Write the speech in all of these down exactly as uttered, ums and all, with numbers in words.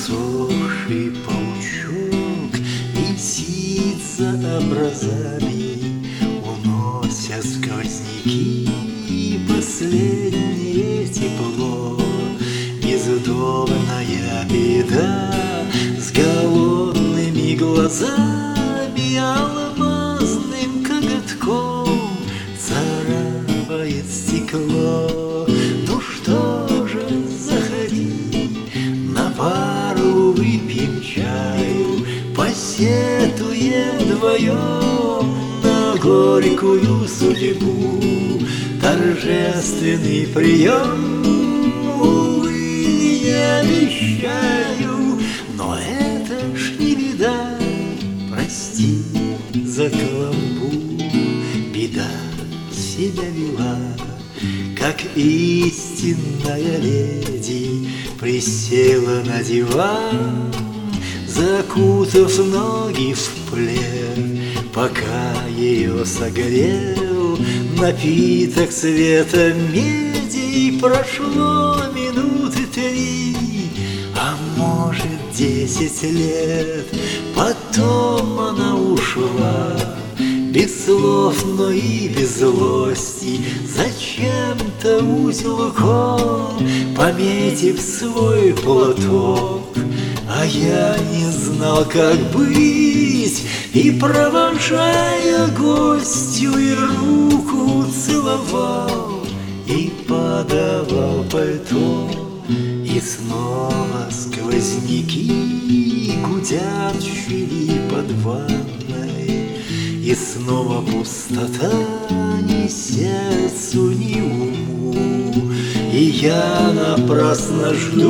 Засохший паучок висит за образами, унося сквозняки и последнее тепло. Бездомная беда с голодными глазами, алмазным коготком царапает стекло. Ну что же, заходи, на пару выпьем чаю, посетуем вдвоем на горькую судьбу. Торжественный прием, увы, не обещаю, но это ж не беда, прости за каламбур. Беда себя вела, как истинная леди, присела на диван, закутав ноги в плед, пока ее согрел напиток цвета меди. Прошло минуты три, а может десять лет. Потом она ушла, без слов, но и без злости, зачем-то узелком пометив свой платок. А я не знал, как быть, и, провожая гостью, и руку целовал, и подавал пальто. И снова сквозняки гудят в щели под ванной, и снова пустота ни сердцу, ни уму. И я напрасно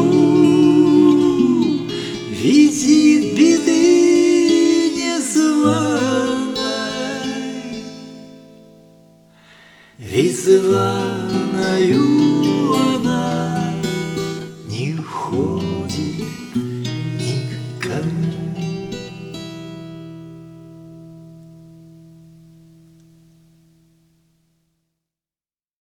жду визит беды незваной. Ведь званою она не входит.